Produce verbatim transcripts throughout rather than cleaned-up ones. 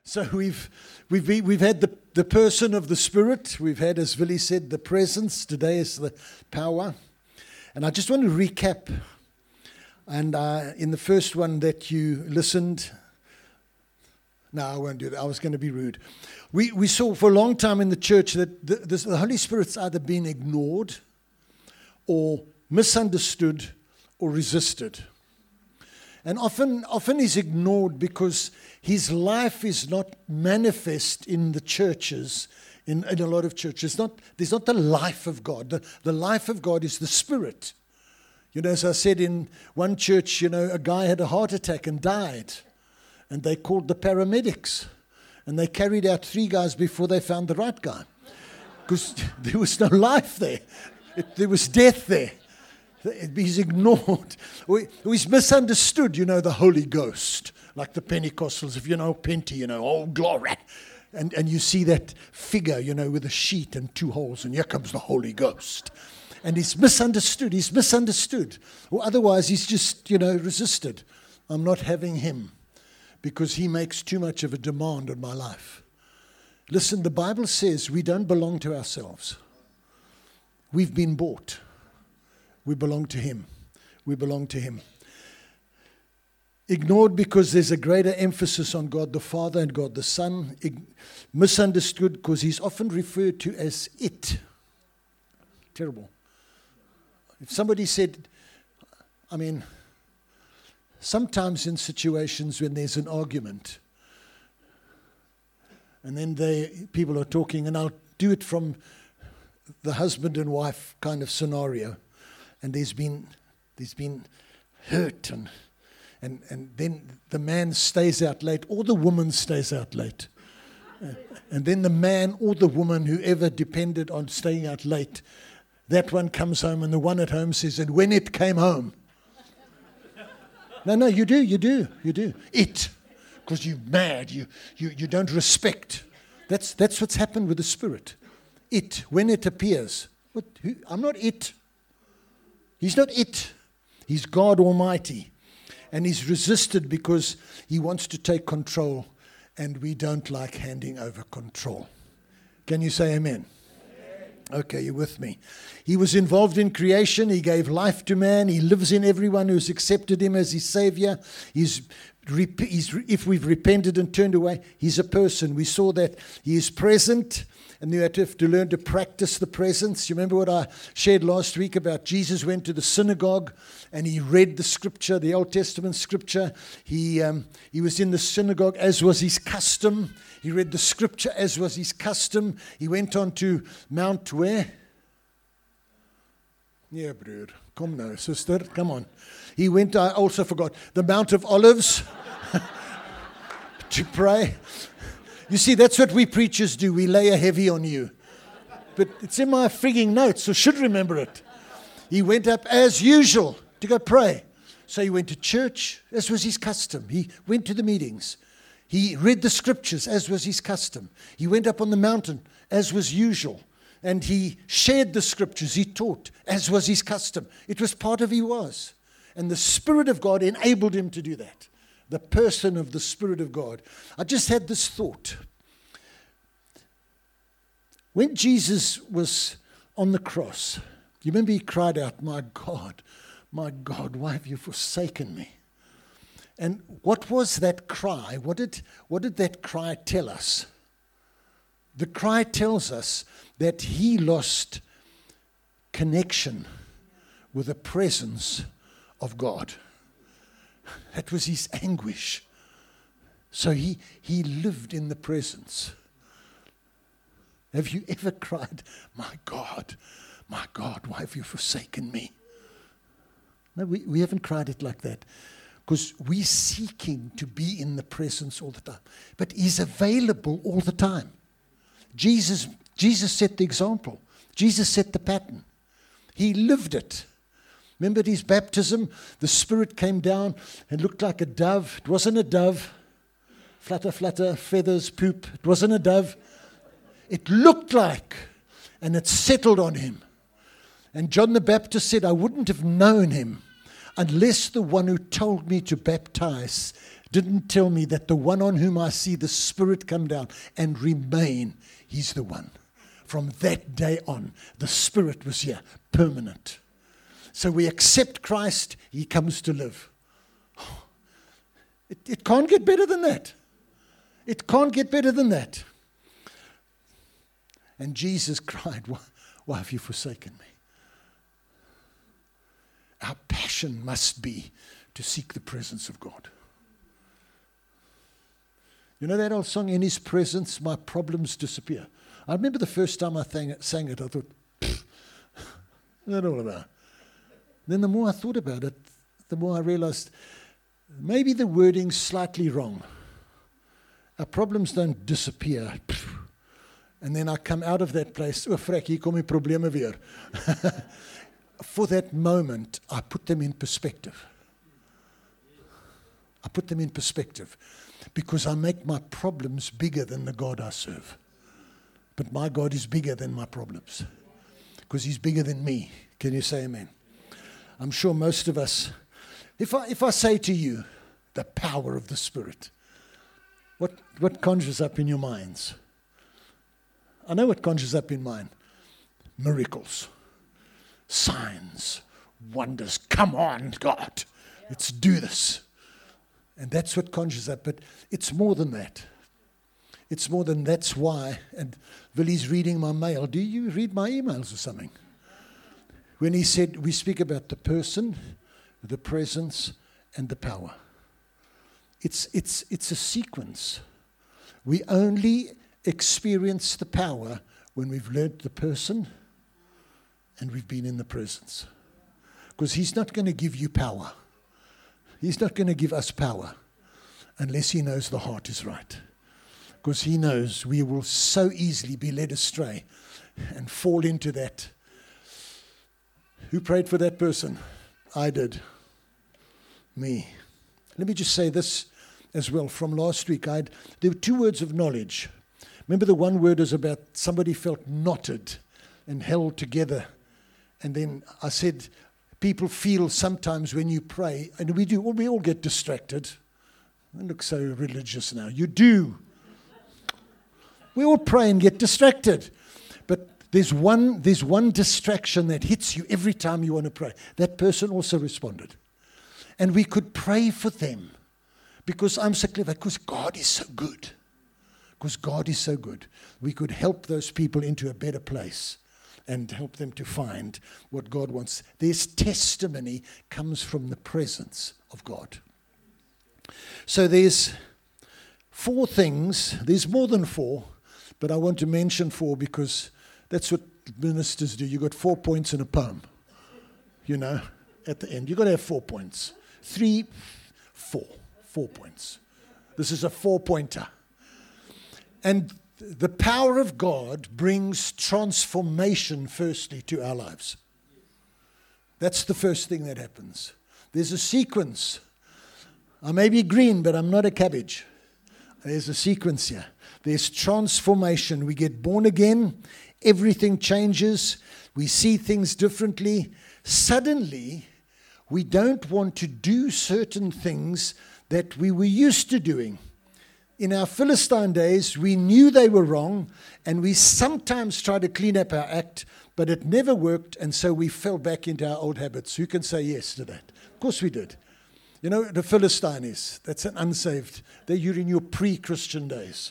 So we've we've been, we've had the, the person of the Spirit. We've had, as Willie said, the presence. Today is the power. And I just want to recap. And uh, in the first one that you listened, no, I won't do that. I was going to be rude. We we saw for a long time in the church that the, the, the Holy Spirit's either been ignored or misunderstood or resisted. And often, often he's ignored because his life is not manifest in the churches, in, in a lot of churches. Not, there's not the life of God. The, the life of God is the Spirit. You know, as I said in one church, you know, a guy had a heart attack and died. And they called the paramedics. And they carried out three guys before they found the right guy. Because there was no life there. It, there was death there. He's ignored. He's misunderstood, you know, the Holy Ghost. Like the Pentecostals, if you know Penty, you know, oh, glory. And and you see that figure, you know, with a sheet and two holes, and here comes the Holy Ghost. And he's misunderstood. He's misunderstood. Or otherwise, he's just, you know, resisted. I'm not having him because he makes too much of a demand on my life. Listen, the Bible says we don't belong to ourselves. We've been bought. We belong to him. We belong to him. Ignored because there's a greater emphasis on God the Father and God the Son. Ig- misunderstood because he's often referred to as it. Terrible. If somebody said, I mean, sometimes in situations when there's an argument, and then they people are talking, and I'll do it from the husband and wife kind of scenario. And there's been there's been hurt, and and and then the man stays out late, or the woman stays out late, uh, and then the man or the woman, whoever depended on staying out late, that one comes home, and the one at home says, "And when it came home." No, no, you do, you do, you do it, because you're mad, you you you don't respect. That's that's what's happened with the Spirit. It when it appears. What? Who, I'm not it. He's not it. He's God Almighty. And he's resisted because he wants to take control, and we don't like handing over control. Can you say amen? Amen. Okay, you're with me. He was involved in creation. He gave life to man. He lives in everyone who's accepted him as his Savior. He's, he's, if we've repented and turned away, he's a person. We saw that he is present. And you have to learn to practice the presence. You remember what I shared last week about Jesus went to the synagogue and he read the scripture, the Old Testament scripture. He um, he was in the synagogue as was his custom. He read the scripture as was his custom. He went on to Mount where? Yeah, broer. Come now, sister. Come on. He went, I also forgot, the Mount of Olives to pray. You see, that's what we preachers do. We lay a heavy on you. But it's in my frigging notes, so should remember it. He went up as usual to go pray. So he went to church, as was his custom. He went to the meetings. He read the scriptures, as was his custom. He went up on the mountain, as was usual. And he shared the scriptures. He taught, as was his custom. It was part of who he was. And the Spirit of God enabled him to do that. The person of the Spirit of God. I just had this thought. When Jesus was on the cross, you remember he cried out, "My God, my God, why have you forsaken me?" And what was that cry? What did, what did that cry tell us? The cry tells us that he lost connection with the presence of God. That was his anguish. So he, he lived in the presence. Have you ever cried, "My God, my God, why have you forsaken me?" No, we, we haven't cried it like that. Because we're seeking to be in the presence all the time. But he's available all the time. Jesus, Jesus set the example. Jesus set the pattern. He lived it. Remember at his baptism, the Spirit came down and looked like a dove. It wasn't a dove. Flutter, flutter, feathers, poop. It wasn't a dove. It looked like, and it settled on him. And John the Baptist said, "I wouldn't have known him unless the one who told me to baptize didn't tell me that the one on whom I see the Spirit come down and remain, he's the one. From that day on, the Spirit was here, permanent. So we accept Christ, he comes to live. It, it can't get better than that. It can't get better than that. And Jesus cried, why, why have you forsaken me? Our passion must be to seek the presence of God. You know that old song, in his presence, my problems disappear. I remember the first time I sang it, sang it I thought, what's that all about? Then the more I thought about it, the more I realized maybe the wording's slightly wrong. Our problems don't disappear. And then I come out of that place, oh, frek, hier kom die probleme weer. For that moment, I put them in perspective. I put them in perspective because I make my problems bigger than the God I serve. But my God is bigger than my problems because he's bigger than me. Can you say amen? I'm sure most of us, if I, if I say to you, the power of the Spirit, what, what conjures up in your minds? I know what conjures up in mine. Miracles, signs, wonders. Come on, God, let's do this. And that's what conjures up. But it's more than that. It's more than that's why. And Willie's reading my mail. Do you read my emails or something? When he said, we speak about the person, the presence, and the power. It's, it's, it's a sequence. We only experience the power when we've learned the person and we've been in the presence. Because he's not going to give you power. He's not going to give us power unless he knows the heart is right. Because he knows we will so easily be led astray and fall into that. Who prayed for that person? I did. Me. Let me just say this as well. From last week, I'd, there were two words of knowledge. Remember the one word was about somebody felt knotted and held together. And then I said, people feel sometimes when you pray, and we do, well, we all get distracted. I look so religious now. You do. We all pray and get distracted. But there's one, there's one distraction that hits you every time you want to pray. That person also responded. And we could pray for them. Because I'm so clever, because God is so good. Because God is so good. We could help those people into a better place and help them to find what God wants. This testimony comes from the presence of God. So there's four things. There's more than four, but I want to mention four because that's what ministers do. You got four points in a poem, you know, at the end. You've got to have four points. Three, four. Four points. This is a four-pointer. And the power of God brings transformation firstly to our lives. That's the first thing that happens. There's a sequence. I may be green, but I'm not a cabbage. There's a sequence here. There's transformation. We get born again. Everything changes. We see things differently. Suddenly, we don't want to do certain things that we were used to doing. In our Philistine days, we knew they were wrong, and we sometimes tried to clean up our act, but it never worked, and so we fell back into our old habits. Who can say yes to that? Of course we did. You know, the Philistine is, that's an unsaved. They're you're in your pre-Christian days.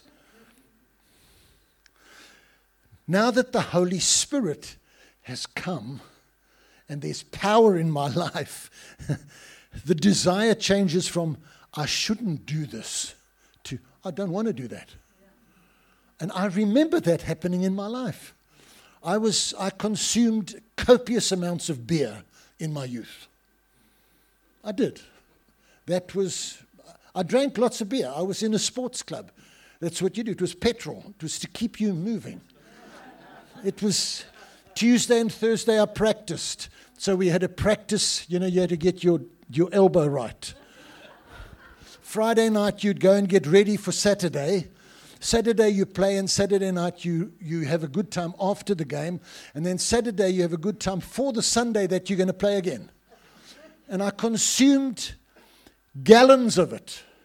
Now that the Holy Spirit has come, and there's power in my life, the desire changes from, I shouldn't do this, to, I don't want to do that. And I remember that happening in my life. I was, I consumed copious amounts of beer in my youth. I did. That was, I drank lots of beer. I was in a sports club. That's what you do. It was petrol. It was to keep you moving. It was Tuesday and Thursday I practiced. So we had a practice, you know, you had to get your, your elbow right. Friday night you'd go and get ready for Saturday. Saturday you play, and Saturday night you, you have a good time after the game. And then Saturday you have a good time for the Sunday that you're going to play again. And I consumed gallons of it.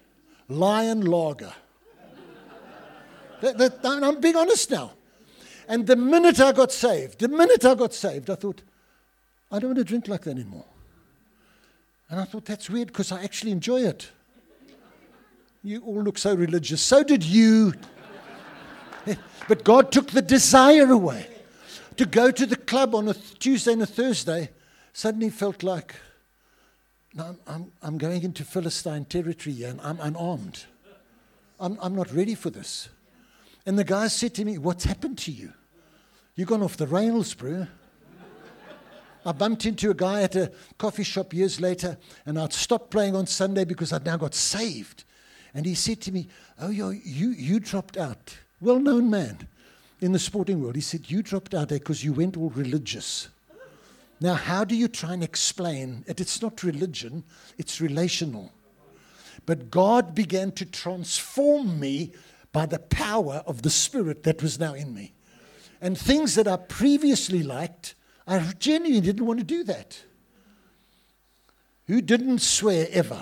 Lion Lager. that, that, I'm being honest now. And the minute I got saved, the minute I got saved, I thought, I don't want to drink like that anymore. And I thought, that's weird because I actually enjoy it. You all look so religious. So did you. But God took the desire away. To go to the club on a Tuesday and a Thursday suddenly felt like, no, I'm, I'm, I'm going into Philistine territory here and I'm unarmed. I'm, I'm not ready for this. And the guy said to me, what's happened to you? You've gone off the rails, bro. I bumped into a guy at a coffee shop years later, and I'd stopped playing on Sunday because I'd now got saved. And he said to me, oh, yo, you, you dropped out. Well-known man in the sporting world. He said, you dropped out there because you went all religious. Now, how do you try and explain it? It's not religion, it's relational. But God began to transform me by the power of the Spirit that was now in me. And things that I previously liked, I genuinely didn't want to do that. Who didn't swear ever?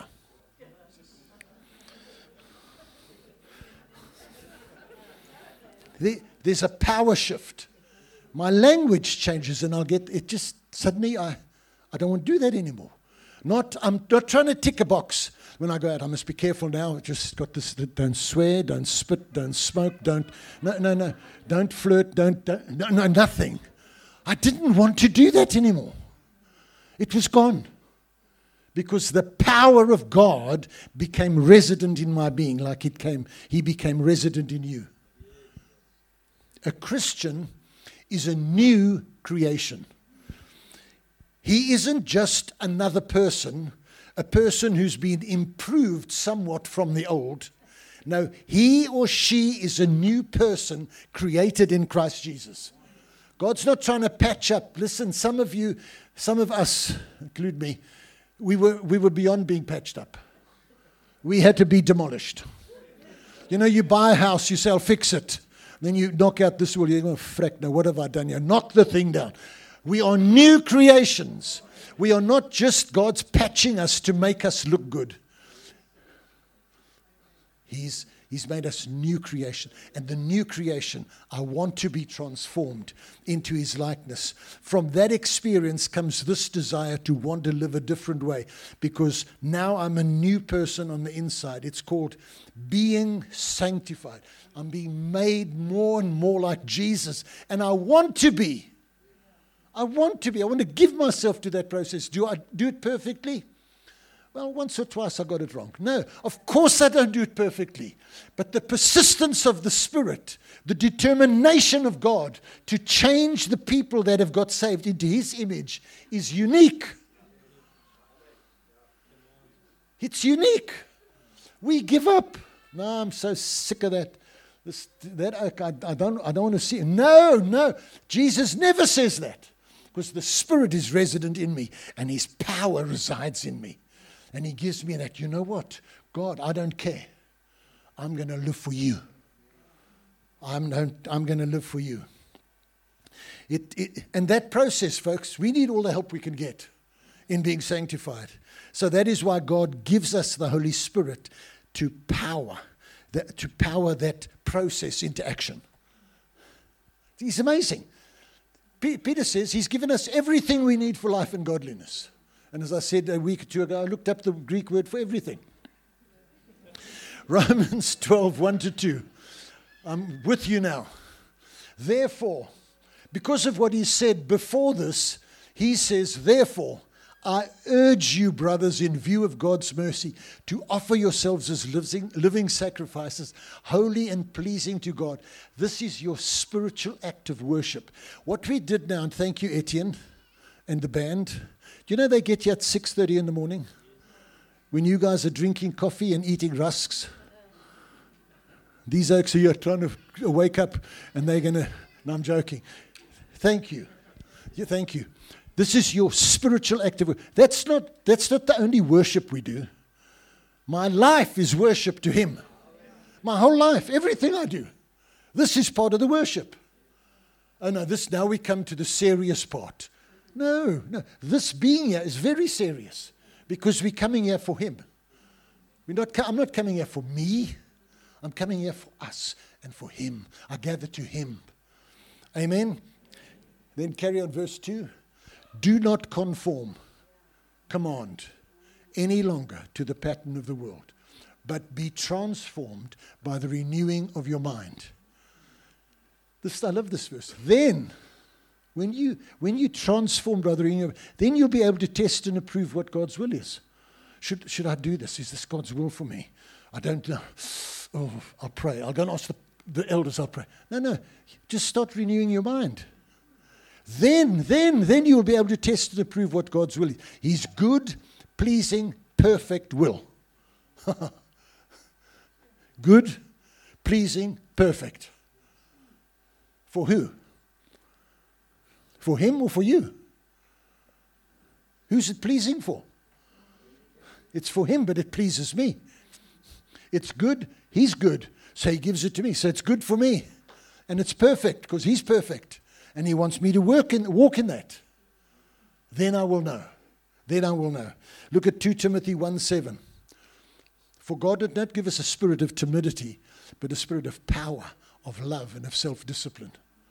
There's a power shift. My language changes and I'll get, it just, suddenly I, I don't want to do that anymore. Not, I'm not trying to tick a box. When I go out, I must be careful now. I just got this, don't swear, don't spit, don't smoke, don't, no, no, no, don't flirt, don't, don't no, no, nothing. I didn't want to do that anymore. It was gone. Because the power of God became resident in my being, like it came, He became resident in you. A Christian is a new creation. He isn't just another person, a person who's been improved somewhat from the old. No, he or she is a new person created in Christ Jesus. God's not trying to patch up. Listen, some of you, some of us, include me, we were we were beyond being patched up. We had to be demolished. You know, you buy a house, you say, I'll fix it. Then you knock out this wall, you go, frack, now what have I done here? Knock the thing down. We are new creations. We are not just God's patching us to make us look good. He's, he's made us new creation. And the new creation, I want to be transformed into His likeness. From that experience comes this desire to want to live a different way. Because now I'm a new person on the inside. It's called being sanctified. I'm being made more and more like Jesus. And I want to be. I want to be. I want to give myself to that process. Do I do it perfectly? Well, once or twice I got it wrong. No, of course I don't do it perfectly. But the persistence of the Spirit, the determination of God to change the people that have got saved into His image is unique. It's unique. We give up. No, I'm so sick of that. This, that I, I don't. I don't want to see it. No, no. Jesus never says that, because the Spirit is resident in me, and His power resides in me, and He gives me that. You know what, God? I don't care. I'm going to live for You. I'm. I'm going to live for You. It, it. And that process, folks, we need all the help we can get in being sanctified. So that is why God gives us the Holy Spirit to power. That, to power that process into action. He's amazing. P- Peter says He's given us everything we need for life and godliness. And as I said a week or two ago, I looked up the Greek word for everything. Romans twelve, one to two. I'm with you now. Therefore, because of what He said before this, He says, therefore, I urge you, brothers, in view of God's mercy, to offer yourselves as living, living sacrifices, holy and pleasing to God. This is your spiritual act of worship. What we did now, and thank you, Etienne, and the band. Do you know they get here at six thirty in the morning? When you guys are drinking coffee and eating rusks. These oaks are here trying to wake up, and they're going to, no, I'm joking. Thank you. Yeah, thank you. This is your spiritual act of worship. That's not, that's not the only worship we do. My life is worship to Him. My whole life, everything I do. This is part of the worship. Oh no, this, now we come to the serious part. No, no. This being here is very serious because we're coming here for Him. We're not, co- I'm not coming here for me. I'm coming here for us and for him. I gather to him. Amen. Then carry on verse two. Do not conform, command, any longer to the pattern of the world, but be transformed by the renewing of your mind. This, I love this verse. Then, when you when you transformed by the renewing, then you'll be able to test and approve what God's will is. Should should I do this? Is this God's will for me? I don't know. Oh, I'll pray. I'll go and ask the, the elders. I'll pray. No, no. Just start renewing your mind. Then, then, then you'll be able to test and approve what God's will is. His good, pleasing, perfect will. Good, pleasing, perfect. For who? For him or for you? Who's it pleasing for? It's for him, but it pleases me. It's good. He's good. So he gives it to me. So it's good for me. And it's perfect because he's perfect. And he wants me to work in, walk in that. Then I will know. Then I will know. Look at Second Timothy one seven. For God did not give us a spirit of timidity, but a spirit of power, of love, and of self-discipline.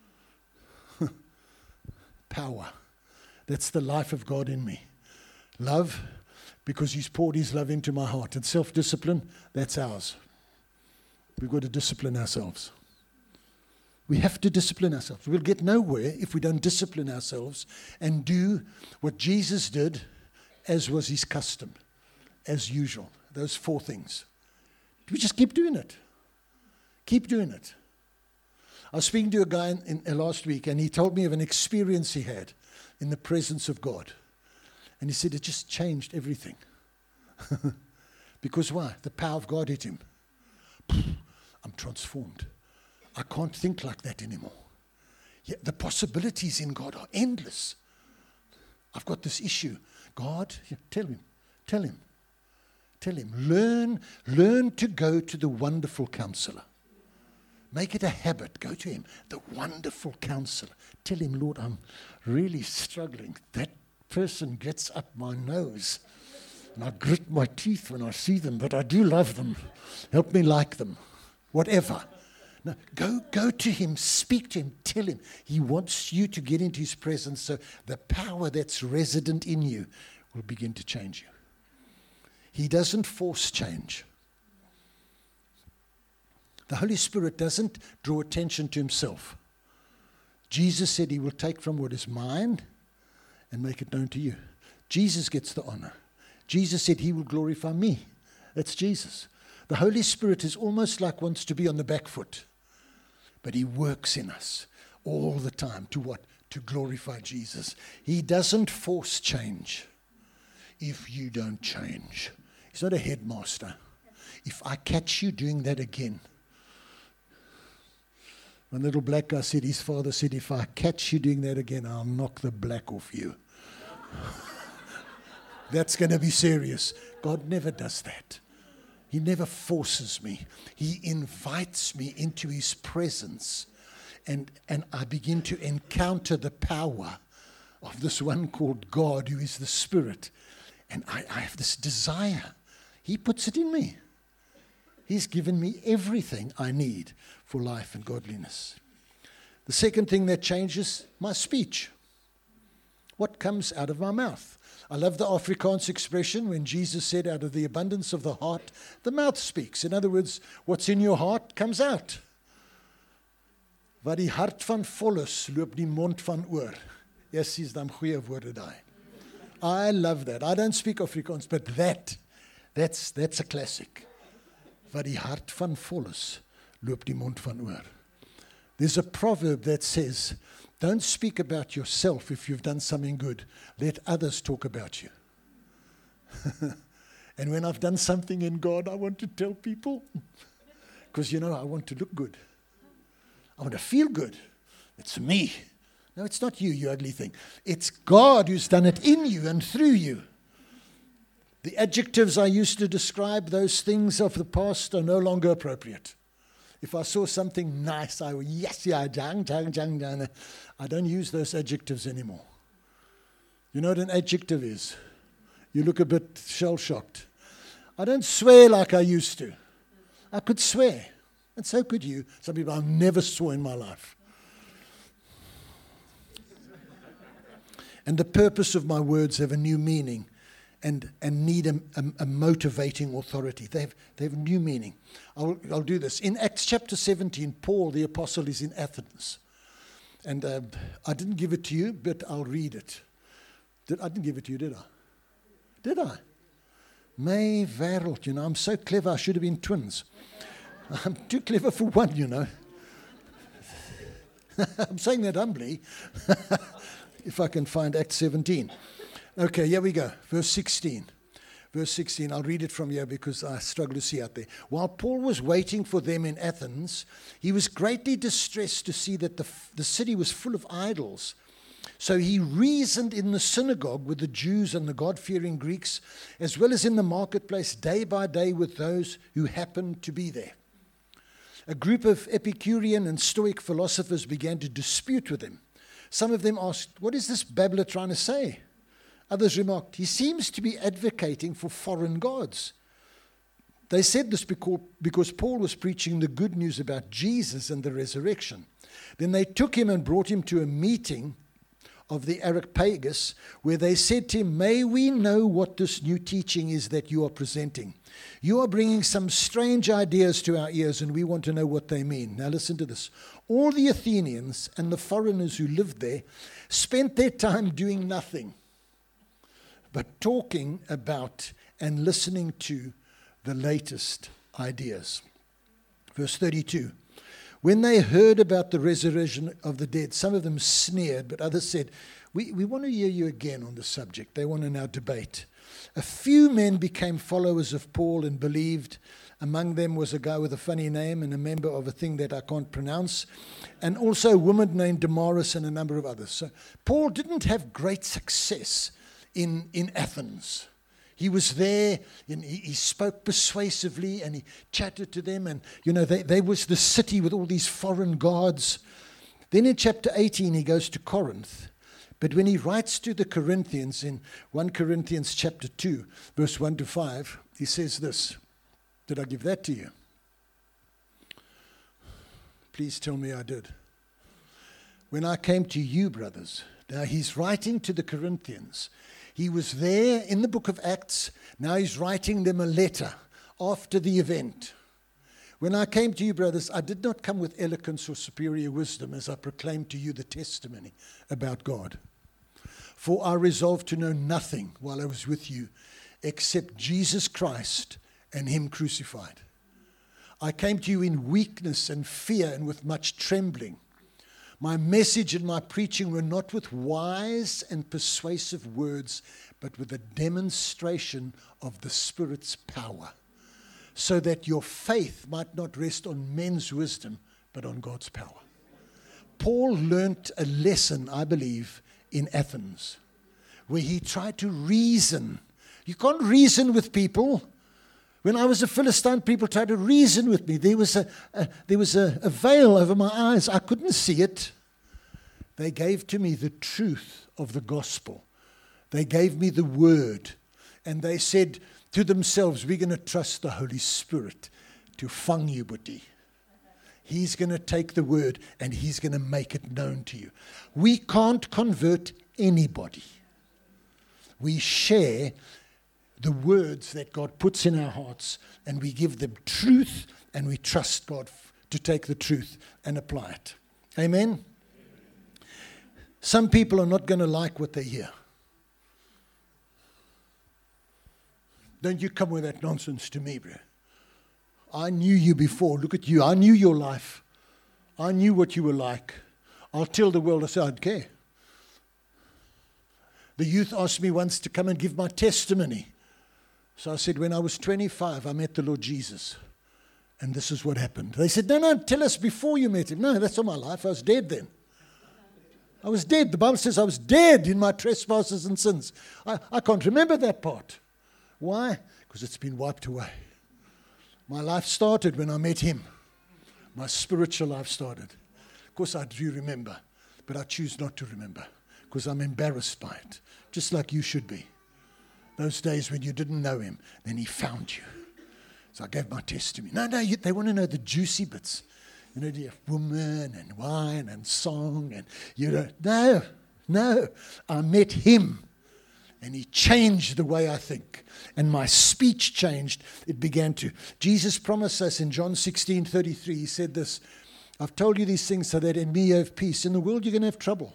Power. That's the life of God in me. Love, because he's poured his love into my heart. And self-discipline, that's ours. We've got to discipline ourselves. We have to discipline ourselves. We'll get nowhere if we don't discipline ourselves and do what Jesus did, as was his custom, as usual. Those four things. We just keep doing it. Keep doing it. I was speaking to a guy in, in, uh, last week, and he told me of an experience he had in the presence of God. And he said it just changed everything. Because why? The power of God hit him. I'm transformed. I can't think like that anymore. Yeah, the possibilities in God are endless. I've got this issue. God, yeah, tell him, tell him, tell him. Learn, learn to go to the wonderful counselor. Make it a habit. Go to him, the wonderful counselor. Tell him, Lord, I'm really struggling. That person gets up my nose. And I grit my teeth when I see them, but I do love them. Help me like them. Whatever. No, go, go to him, speak to him, tell him. He wants you to get into his presence so the power that's resident in you will begin to change you. He doesn't force change. The Holy Spirit doesn't draw attention to himself. Jesus said he will take from what is mine and make it known to you. Jesus gets the honor. Jesus said he will glorify me. That's Jesus. The Holy Spirit is almost like wants to be on the back foot. But he works in us all the time to what? To glorify Jesus. He doesn't force change if you don't change. He's not a headmaster. If I catch you doing that again. One little black guy said, his father said, if I catch you doing that again, I'll knock the black off you. That's going to be serious. God never does that. He never forces me. He invites me into his presence. And, and I begin to encounter the power of this one called God, who is the Spirit. And I, I have this desire. He puts it in me. He's given me everything I need for life and godliness. The second thing that changes, my speech. What comes out of my mouth? I love the Afrikaans expression when Jesus said, out of the abundance of the heart, the mouth speaks. In other words, what's in your heart comes out. Wat die hart van vol is, loop die mond van oor. Yes, is dan goeie woorde daai. I love that. I don't speak Afrikaans, but that, that's, that's a classic. Wat die hart van vol is, loop die mond van oor. There's a proverb that says, don't speak about yourself if you've done something good. Let others talk about you. And when I've done something in God, I want to tell people. Because, you know, I want to look good. I want to feel good. It's me. No, it's not you, you ugly thing. It's God who's done it in you and through you. The adjectives I used to describe those things of the past are no longer appropriate. If I saw something nice, I would, yes, yeah, jang, jang, jang, jang. I don't use those adjectives anymore. You know what an adjective is? You look a bit shell-shocked. I don't swear like I used to. I could swear, and so could you. Some people, I've never swore in my life. And the purpose of my words have a new meaning and, and need a, a, a motivating authority. They have, they have new meaning. I'll, I'll do this. In Acts chapter seventeen, Paul, the apostle, is in Athens. And uh, I didn't give it to you, but I'll read it. Did, I didn't give it to you, did I? Did I? May Verelt, you know, I'm so clever, I should have been twins. I'm too clever for one, you know. I'm saying that humbly. If I can find Acts seventeen. Okay, here we go. Verse sixteen. Verse sixteen, I'll read it from here because I struggle to see out there. While Paul was waiting for them in Athens, he was greatly distressed to see that the, the city was full of idols. So he reasoned in the synagogue with the Jews and the God-fearing Greeks, as well as in the marketplace day by day with those who happened to be there. A group of Epicurean and Stoic philosophers began to dispute with him. Some of them asked, "What is this babbler trying to say?" Others remarked, "He seems to be advocating for foreign gods." They said this because, because Paul was preaching the good news about Jesus and the resurrection. Then they took him and brought him to a meeting of the Areopagus, where they said to him, "May we know what this new teaching is that you are presenting? You are bringing some strange ideas to our ears, and we want to know what they mean." Now listen to this. All the Athenians and the foreigners who lived there spent their time doing nothing but talking about and listening to the latest ideas. Verse thirty-two. When they heard about the resurrection of the dead, some of them sneered, but others said, we, we want to hear you again on the subject. They want to now debate. A few men became followers of Paul and believed. Among them was a guy with a funny name and a member of a thing that I can't pronounce, and also a woman named Damaris and a number of others. So Paul didn't have great success in, in Athens. He was there, and he, he spoke persuasively, and he chatted to them, and, you know, they, they was the city with all these foreign gods. Then in chapter eighteen, he goes to Corinth. But when he writes to the Corinthians in First Corinthians chapter two, verse one to five, he says this. Did I give that to you? Please tell me I did. When I came to you, brothers, now he's writing to the Corinthians. He was there in the book of Acts. Now he's writing them a letter after the event. When I came to you, brothers, I did not come with eloquence or superior wisdom as I proclaimed to you the testimony about God. For I resolved to know nothing while I was with you except Jesus Christ and him crucified. I came to you in weakness and fear and with much trembling. My message and my preaching were not with wise and persuasive words, but with a demonstration of the Spirit's power, so that your faith might not rest on men's wisdom, but on God's power. Paul learnt a lesson, I believe, in Athens, where he tried to reason. You can't reason with people. When I was a Philistine, people tried to reason with me. There was a, a there was a, a veil over my eyes. I couldn't see it. They gave to me the truth of the gospel. They gave me the word. And they said to themselves, we're going to trust the Holy Spirit to fang you, Buddhi. He's going to take the word and he's going to make it known to you. We can't convert anybody. We share the words that God puts in our hearts, and we give them truth, and we trust God f- to take the truth and apply it. Amen? Some people are not going to like what they hear. Don't you come with that nonsense to me, bro. I knew you before. Look at you. I knew your life. I knew what you were like. I'll tell the world. I said, I don't care. The youth asked me once to come and give my testimony. So I said, when I was twenty-five, I met the Lord Jesus. And this is what happened. They said, no, no, tell us before you met him. No, that's not my life. I was dead then. I was dead. The Bible says I was dead in my trespasses and sins. I, I can't remember that part. Why? Because it's been wiped away. My life started when I met him. My spiritual life started. Of course, I do remember, but I choose not to remember because I'm embarrassed by it, just like you should be. Those days when you didn't know him, then he found you. So I gave my testimony. No, no, you, they want to know the juicy bits. You know, do you have woman and wine and song and you know, no, no. I met him and he changed the way I think. And my speech changed. It began to. Jesus promised us in John sixteen thirty-three, he said this, I've told you these things so that in me you have peace. In the world you're going to have trouble.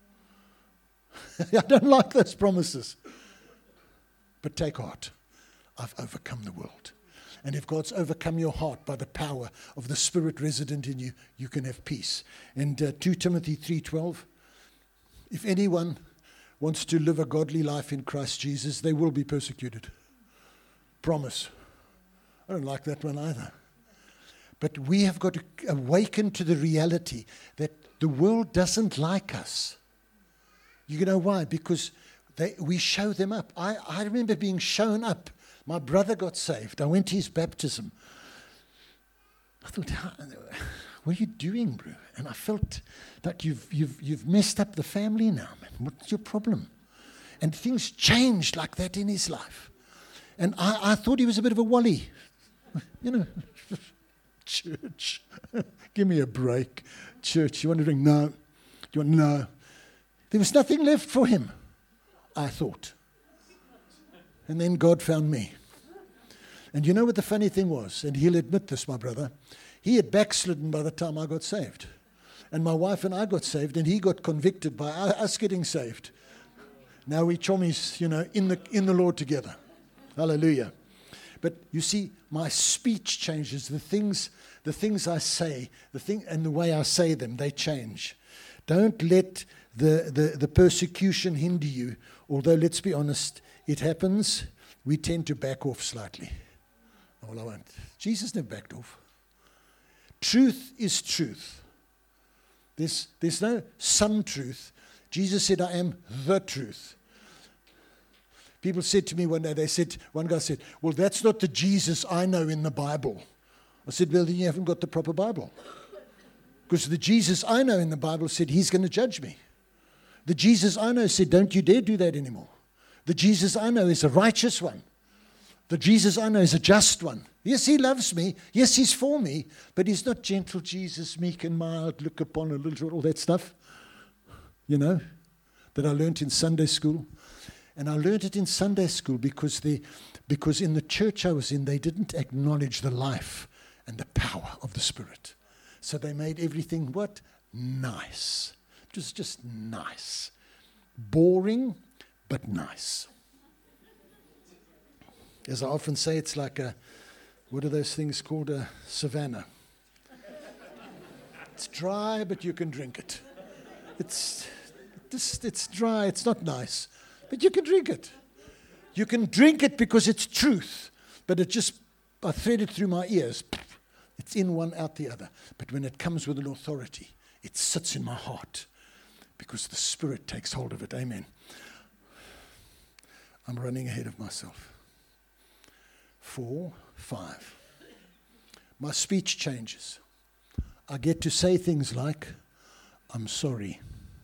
I don't like those promises. But take heart. I've overcome the world. And if God's overcome your heart by the power of the Spirit resident in you, you can have peace. And uh, Second Timothy three twelve, if anyone wants to live a godly life in Christ Jesus, they will be persecuted. Promise. I don't like that one either. But we have got to awaken to the reality that the world doesn't like us. You know why? Because they, we show them up. I, I remember being shown up. My brother got saved. I went to his baptism. I thought, what are you doing, bro? And I felt like you've you've you've messed up the family now, man. What's your problem? And things changed like that in his life. And I, I thought he was a bit of a wally. You know, church. Give me a break. Church, you want to drink? No. You want no. There was nothing left for him, I thought. And then God found me. And you know what the funny thing was? And he'll admit this, my brother. He had backslidden by the time I got saved. And my wife and I got saved, and he got convicted by us getting saved. Now we chommies, you know, in the in the Lord together. Hallelujah. But you see, my speech changes. The things, the things I say, the thing and the way I say them, they change. Don't let the, the, the persecution hinder you. Although, let's be honest, it happens, we tend to back off slightly. Oh, well, I won't. Jesus never backed off. Truth is truth. There's, there's no some truth. Jesus said, I am the truth. People said to me one day, they said, one guy said, well, that's not the Jesus I know in the Bible. I said, well, then you haven't got the proper Bible. Because the Jesus I know in the Bible said, he's going to judge me. The Jesus I know said, don't you dare do that anymore. The Jesus I know is a righteous one. The Jesus I know is a just one. Yes, he loves me. Yes, he's for me. But he's not gentle Jesus, meek and mild, look upon a little, all that stuff, you know, that I learned in Sunday school. And I learned it in Sunday school because they, because in the church I was in, they didn't acknowledge the life and the power of the Spirit. So they made everything, what? Nice. It was just nice. Boring, but nice. As I often say, it's like a, what are those things called? A savanna. It's dry, but you can drink it. It's just, it's dry, it's not nice, but you can drink it. You can drink it because it's truth, but it just, I thread it through my ears. It's in one, out the other. But when it comes with an authority, it sits in my heart because the Spirit takes hold of it. Amen. I'm running ahead of myself. Four, five. My speech changes. I get to say things like, I'm sorry.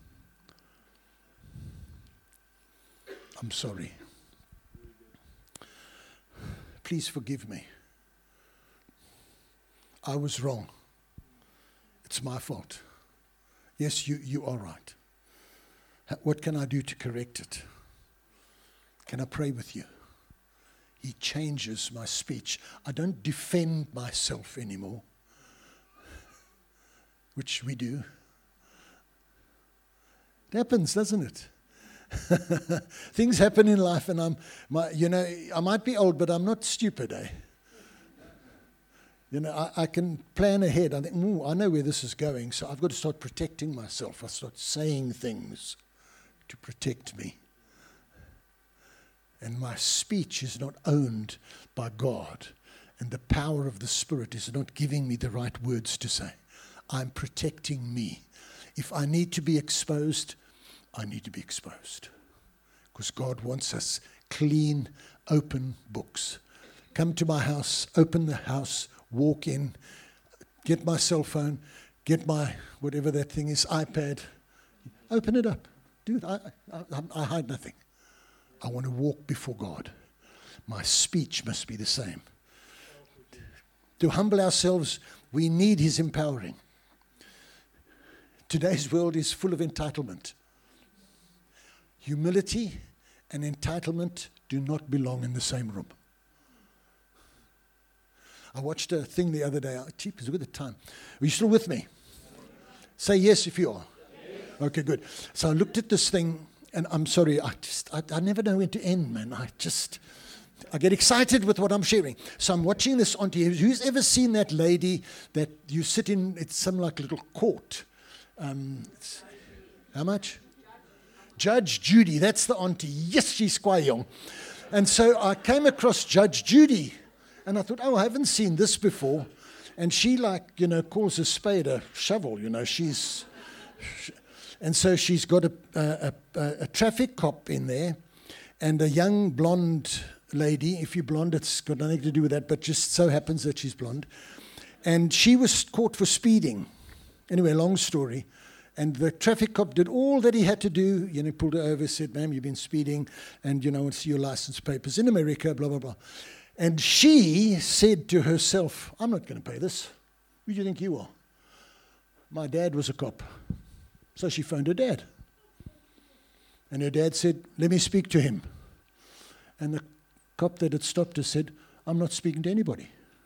I'm sorry. Please forgive me. I was wrong. It's my fault. Yes, you, you are right. What can I do to correct it? Can I pray with you? He changes my speech. I don't defend myself anymore, which we do. It happens, doesn't it? Things happen in life, and I'm, my, you know, I might be old, but I'm not stupid, eh? You know, I, I can plan ahead. I think, ooh, I know where this is going, so I've got to start protecting myself. I start saying things to protect me. And my speech is not owned by God, and the power of the Spirit is not giving me the right words to say. I'm protecting me. If I need to be exposed, I need to be exposed. Because God wants us clean, open books. Come to my house, open the house, walk in, get my cell phone, get my, whatever that thing is, iPad. Open it up. Dude, I, I, I hide nothing. I want to walk before God. My speech must be the same. To humble ourselves, we need His empowering. Today's world is full of entitlement. Humility and entitlement do not belong in the same room. I watched a thing the other day. Cheap, look at the time. Are you still with me? Say yes if you are. Yes. Okay, good. So I looked at this thing, and I'm sorry, I just, I, I never know when to end, man. I just, I get excited with what I'm sharing. So I'm watching this on T V. Who's ever seen that lady that you sit in, it's some like little court. Um, it's, how much? Judge Judy, that's the auntie. Yes, she's quite young. And so I came across Judge Judy, and I thought, oh, I haven't seen this before. And she, like, you know, calls a spade a shovel, you know, she's... And so she's got a, a, a, a traffic cop in there, and a young blonde lady. If you're blonde, it's got nothing to do with that, but just so happens that she's blonde. And she was caught for speeding. Anyway, long story. And the traffic cop did all that he had to do. You know, pulled her over, said, ma'am, you've been speeding, and, you know, I want to see your license papers in America, blah, blah, blah. And she said to herself, I'm not going to pay this. Who do you think you are? My dad was a cop. So she phoned her dad. And her dad said, let me speak to him. And the cop that had stopped her said, I'm not speaking to anybody.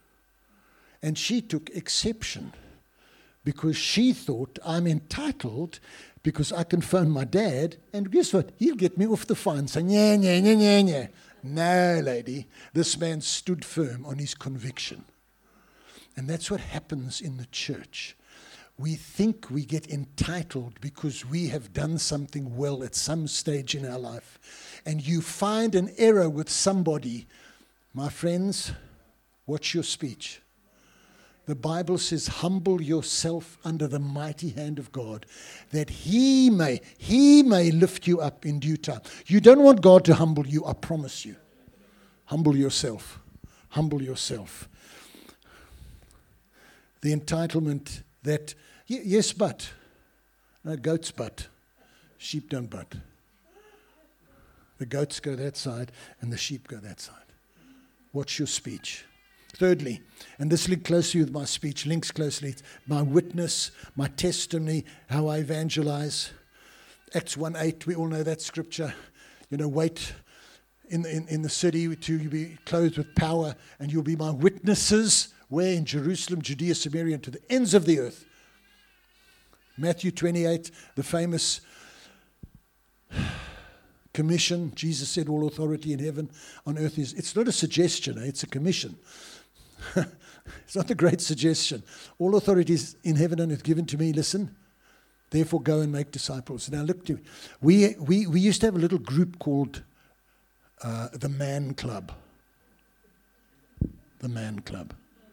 And she took exception, because she thought, I'm entitled because I can phone my dad, and guess what? He'll get me off the fine. So, yeah, yeah, yeah, yeah, yeah. No, lady. This man stood firm on his conviction. And that's what happens in the church. We think we get entitled because we have done something well at some stage in our life. And you find an error with somebody. My friends, watch your speech. The Bible says, humble yourself under the mighty hand of God, that he may, he may lift you up in due time. You don't want God to humble you, I promise you. Humble yourself. Humble yourself. The entitlement that, yes, but. No, goats but. Sheep don't but. The goats go that side and the sheep go that side. Watch your speech. Thirdly, and this links closely with my speech, links closely, my witness, my testimony, how I evangelize. Acts one eight, we all know that scripture. You know, wait in, in, in the city to be clothed with power, and you'll be my witnesses, where? In Jerusalem, Judea, Samaria, and to the ends of the earth. Matthew twenty-eight, the famous commission. Jesus said, all authority in heaven, on earth is, it's not a suggestion, eh? It's a commission. It's not a great suggestion. All authority is in heaven and earth given to me. Listen, therefore go and make disciples. Now look to me. We, we, we used to have a little group called uh, the Man Club. The Man Club.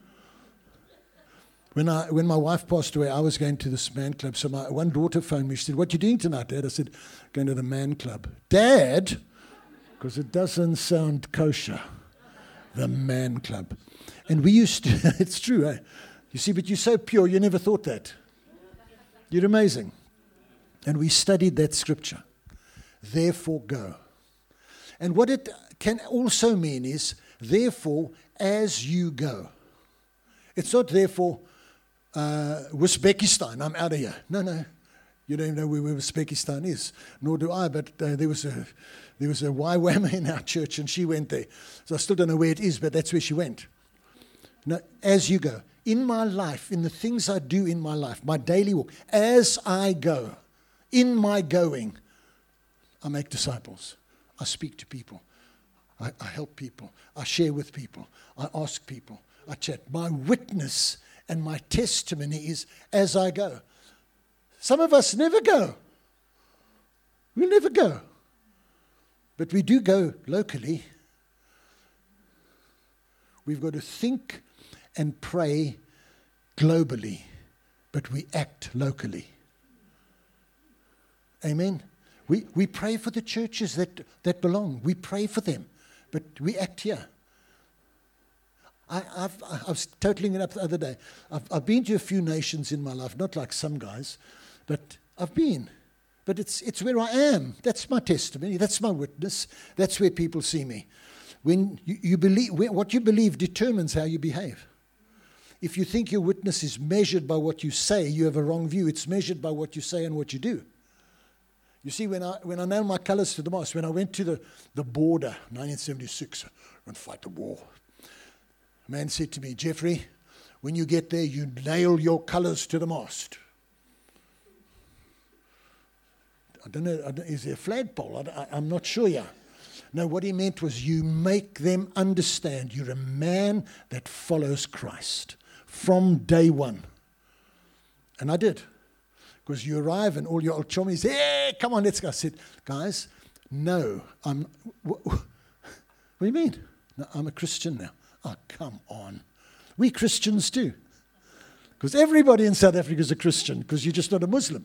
When I when my wife passed away, I was going to this Man Club. So my one daughter phoned me. She said, what are you doing tonight, Dad? I said, going to the Man Club. Dad? Because it doesn't sound kosher. The Man Club. And we used to, it's true, eh? You see, but you're so pure, you never thought that. You're amazing. And we studied that scripture. Therefore go. And what it can also mean is, therefore, as you go. It's not therefore, uh, Uzbekistan, I'm out of here. No, no. You don't even know where Uzbekistan is, nor do I, but uh, there was a there was a Y WAM in our church, and she went there. So I still don't know where it is, but that's where she went. No, as you go. In my life, in the things I do in my life, my daily walk, as I go, in my going, I make disciples. I speak to people. I, I help people. I share with people. I ask people. I chat. My witness and my testimony is as I go. Some of us never go. We'll never go. But we do go locally. We've got to think and pray globally, but we act locally. Amen? We we pray for the churches that, that belong. We pray for them, but we act here. I, I've, I was totaling it up the other day. I've, I've been to a few nations in my life, not like some guys, but I've been. But it's it's where I am. That's my testimony. That's my witness. That's where people see me. When you, you believe, what you believe determines how you behave. If you think your witness is measured by what you say, you have a wrong view. It's measured by what you say and what you do. You see, when I when I nailed my colors to the mast, when I went to the, the border, nineteen seventy-six, and fight the war, a man said to me, Jeffrey, when you get there, you nail your colors to the mast. I don't know, I don't, is there a flagpole? I, I, I'm not sure, yeah. No, what he meant was you make them understand you're a man that follows Christ from day one. And I did. Because you arrive and all your old chummies, hey, come on, let's go. I said, guys, no, I'm, what, what do you mean? No, I'm a Christian now. Oh, come on. We Christians too. Because everybody in South Africa is a Christian, because you're just not a Muslim.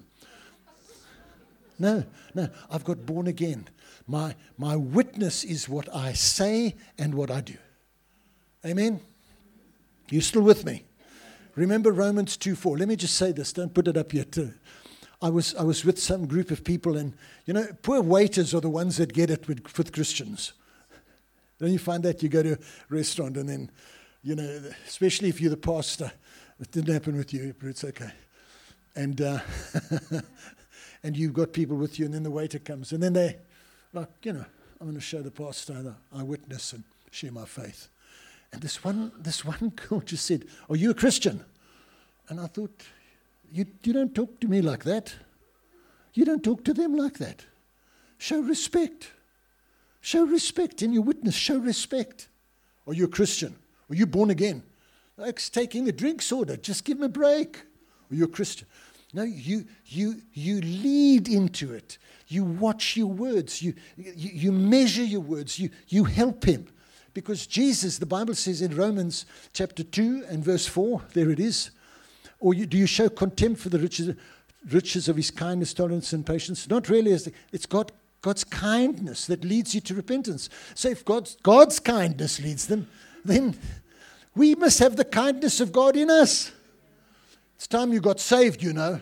No, no, I've got born again. My, my witness is what I say and what I do. Amen? You still with me? Remember Romans two four. Let me just say this. Don't put it up yet. Uh, I was I was with some group of people, and, you know, poor waiters are the ones that get it with, with Christians. Then you find that you go to a restaurant, and then, you know, especially if you're the pastor, it didn't happen with you, but it's okay. And uh, and you've got people with you, and then the waiter comes, and then they, like, you know, I'm going to show the pastor that I witness and share my faith. And this one, this one girl just said, "Are you a Christian?" And I thought, you, you don't talk to me like that. You don't talk to them like that. Show respect. Show respect in your witness. Show respect. Are you a Christian? Are you born again? Like taking a drinks order. Just give them a break. Are you a Christian? No, you you you lead into it. You watch your words. You you, you measure your words. You you help him. Because Jesus, the Bible says in Romans chapter two and verse four, there it is. Or you, do you show contempt for the riches, riches of his kindness, tolerance, and patience? Not really. It's God, God's kindness that leads you to repentance. So if God's, God's kindness leads them, then we must have the kindness of God in us. It's time you got saved, you know.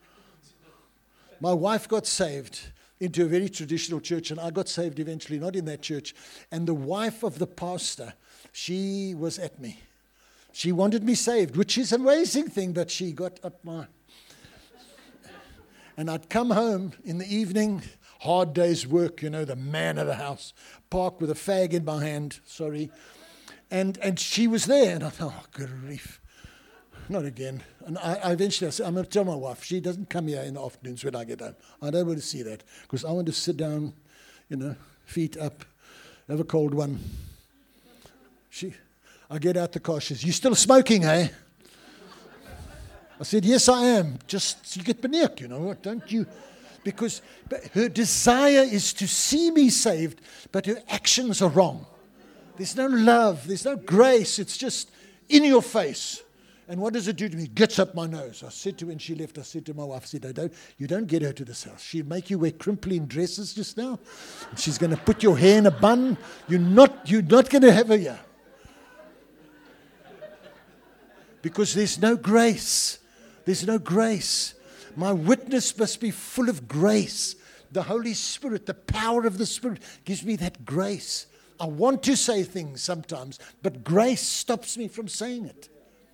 My wife got saved into a very traditional church, and I got saved eventually, not in that church. And the wife of the pastor, she was at me. She wanted me saved, which is an amazing thing, but she got up my... And I'd come home in the evening, hard day's work, you know, the man of the house, park with a fag in my hand, sorry. And and she was there, and I thought, oh, good grief. Not again. And I, I eventually I said, I'm going to tell my wife, she doesn't come here in the afternoons when I get home. I don't want to see that, because I want to sit down, you know, feet up, have a cold one. She, I get out the car, she says, you still smoking, eh? I said, yes, I am. Just, you get beneath, you know what, don't you? Because her desire is to see me saved, but her actions are wrong. There's no love, there's no grace, it's just in your face. And what does it do to me? It gets up my nose. I said to her when she left, I said to my wife, I said, I don't, you don't get her to this house. She'll make you wear crimpling dresses just now. She's going to put your hair in a bun. You're not, you're not going to have her here. Because there's no grace. There's no grace. My witness must be full of grace. The Holy Spirit, the power of the Spirit gives me that grace. I want to say things sometimes, but grace stops me from saying it.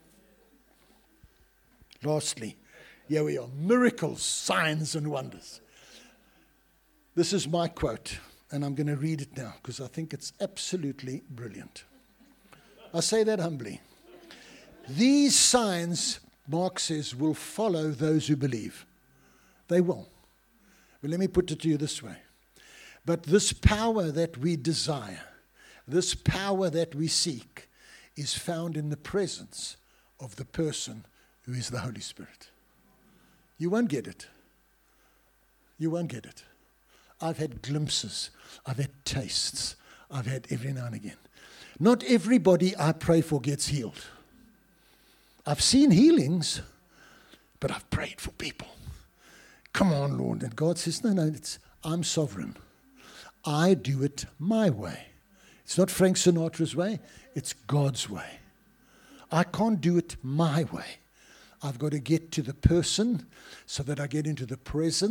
Lastly, here we are, miracles, signs and wonders. This is my quote, and I'm going to read it now because I think it's absolutely brilliant. I say that humbly. These signs, Mark says, will follow those who believe. They will. But let me put it to you this way. But this power that we desire, this power that we seek, is found in the presence of the person who is the Holy Spirit. You won't get it. You won't get it. I've had glimpses. I've had tastes. I've had every now and again. Not everybody I pray for gets healed. I've seen healings, but I've prayed for people. Come on, Lord. And God says, no, no, it's, I'm sovereign. I do it my way. It's not Frank Sinatra's way. It's God's way. I can't do it my way. I've got to get to the person so that I get into the presence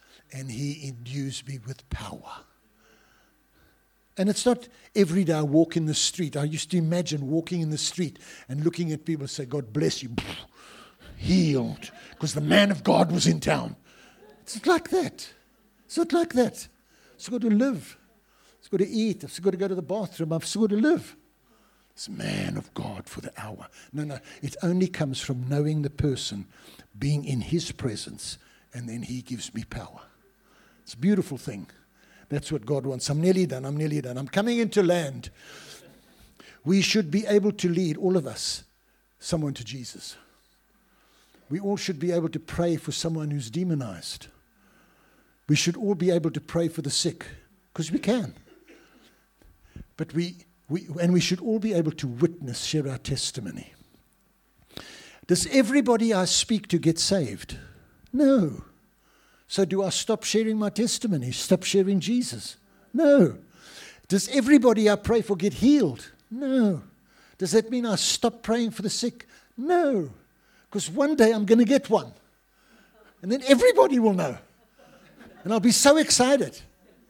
and he endues me with power. And it's not every day I walk in the street. I used to imagine walking in the street and looking at people and say, God bless you, healed, because the man of God was in town. It's not like that. It's not like that. I've got to live. I've got to eat. I've got to go to the bathroom. I've got to live. It's man of God for the hour. No, no. It only comes from knowing the person, being in his presence, and then he gives me power. It's a beautiful thing. That's what God wants. I'm nearly done. I'm nearly done. I'm coming into land. We should be able to lead, all of us, someone to Jesus. We all should be able to pray for someone who's demonized. We should all be able to pray for the sick, because we can. But we, we, and we should all be able to witness, share our testimony. Does everybody I speak to get saved? No. So do I stop sharing my testimony, stop sharing Jesus? No. Does everybody I pray for get healed? No. Does that mean I stop praying for the sick? No. Because one day I'm going to get one. And then everybody will know. And I'll be so excited.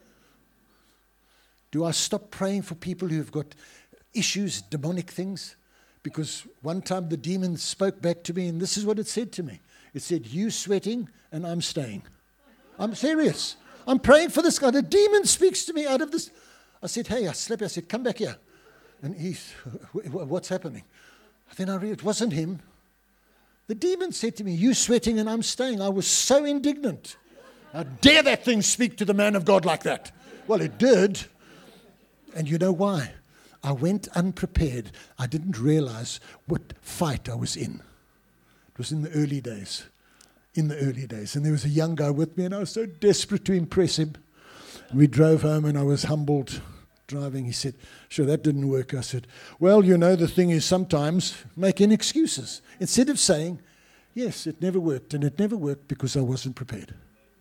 Do I stop praying for people who've got issues, demonic things? Because one time the demon spoke back to me, and this is what it said to me. It said, you sweating and I'm staying. I'm serious. I'm praying for this guy. The demon speaks to me out of this. I said, hey, I slept. I said, come back here. And he's, what's happening? Then I realized it wasn't him. The demon said to me, you sweating and I'm staying. I was so indignant. How dare that thing speak to the man of God like that? Well, it did. And you know why? I went unprepared. I didn't realize what fight I was in. It was in the early days. In the early days. And there was a young guy with me, and I was so desperate to impress him. And we drove home, and I was humbled driving. He said, sure, that didn't work. I said, well, you know, the thing is sometimes making excuses. Instead of saying, yes, it never worked. And it never worked because I wasn't prepared.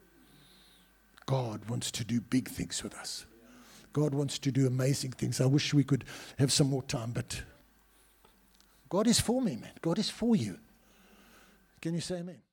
God wants to do big things with us. God wants to do amazing things. I wish we could have some more time, but God is for me, man. God is for you. Can you say amen?